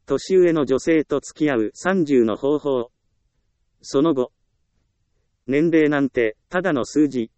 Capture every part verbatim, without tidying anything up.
年上の女性と付き合うさんじゅうの方法。その後。年齢なんて、ただの数字。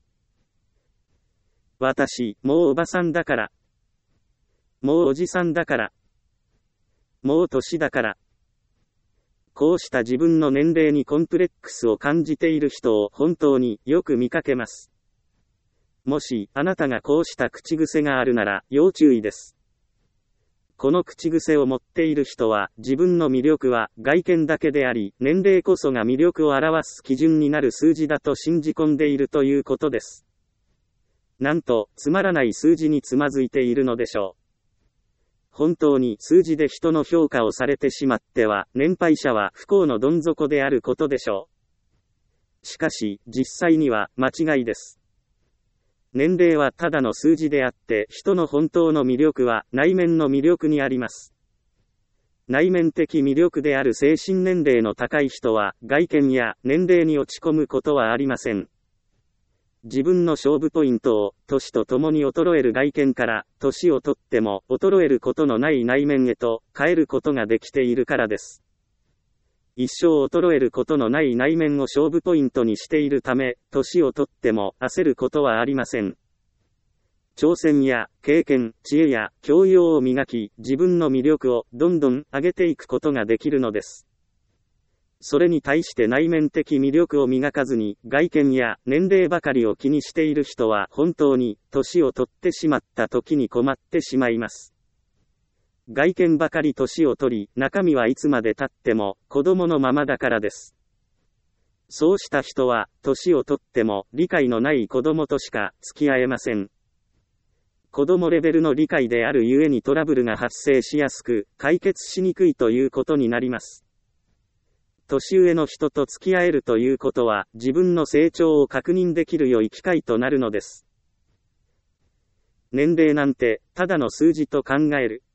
私、もうおばさんだから。もうおじさんだから。もう年だから。こうした自分の年齢にコンプレックスを感じている人を本当によく見かけます。もし、あなたがこうした口癖があるなら、要注意です。この口癖を持っている人は、自分の魅力は外見だけであり、年齢こそが魅力を表す基準になる数字だと信じ込んでいるということです。なんと、つまらない数字につまずいているのでしょう。本当に数字で人の評価をされてしまっては、年配者は不幸のどん底であることでしょう。しかし、実際には間違いです。年齢はただの数字であって、人の本当の魅力は内面の魅力にあります。内面的魅力である精神年齢の高い人は、外見や年齢に落ち込むことはありません。自分の勝負ポイントを、年とともに衰える外見から、年をとっても衰えることのない内面へと変えることができているからです。一生衰えることのない内面を勝負ポイントにしているため、年をとっても焦ることはありません。挑戦や経験、知恵や教養を磨き、自分の魅力をどんどん上げていくことができるのです。それに対して内面的魅力を磨かずに、外見や年齢ばかりを気にしている人は本当に、年を取ってしまった時に困ってしまいます。外見ばかり年を取り、中身はいつまで経っても子供のままだからです。そうした人は、年を取っても理解のない子供としか付き合えません。子供レベルの理解であるゆえにトラブルが発生しやすく、解決しにくいということになります。年上の人と付き合えるということは、自分の成長を確認できる良い機会となるのです。年齢なんて、ただの数字と考える。